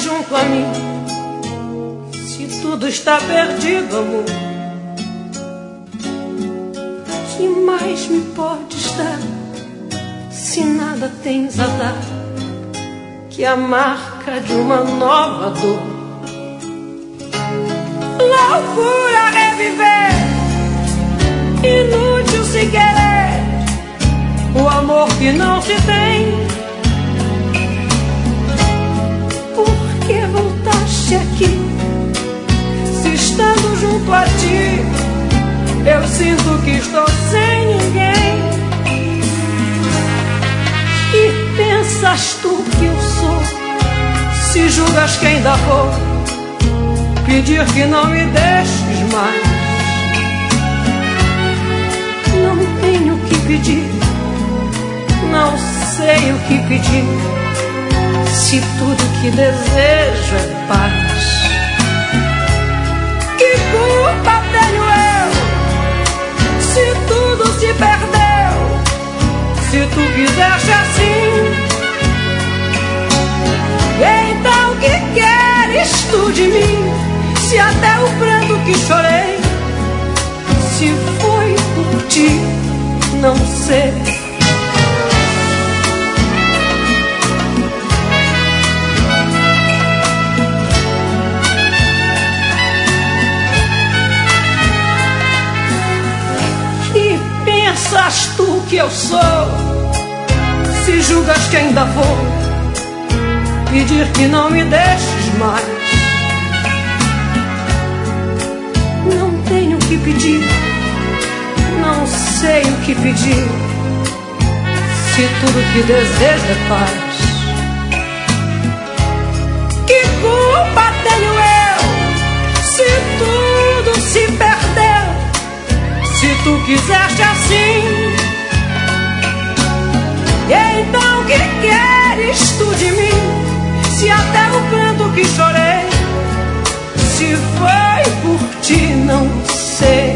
junto a mim. Se tudo está perdido, amor, que mais me podes dar? Se nada tens a dar, que a marca de uma nova dor. Loucura reviver, inútil se querer o amor que não se tem. Por que voltaste aqui, se estando junto a ti eu sinto que estou sem ninguém? E pensas tu que eu sou, se julgas que ainda vou pedir que não me deixes mais? Não tenho o que pedir, não sei o que pedir, se tudo que desejo é paz. Que culpa tenho eu, se tudo se perdeu, se tu quiseste assim? Então que queres tu de mim, se até o pranto que chorei, se foi por ti, não sei. Que pensas tu que eu sou, se julgas que ainda vou pedir que não me deixes mais? Não tenho o que pedir, não sei o que pedir, se tudo que desejo é paz. Que culpa tenho eu, se tudo se perdeu, se tu quiseste assim? E então que queres tu de mim, se até o pranto que chorei, se foi por ti, não sei.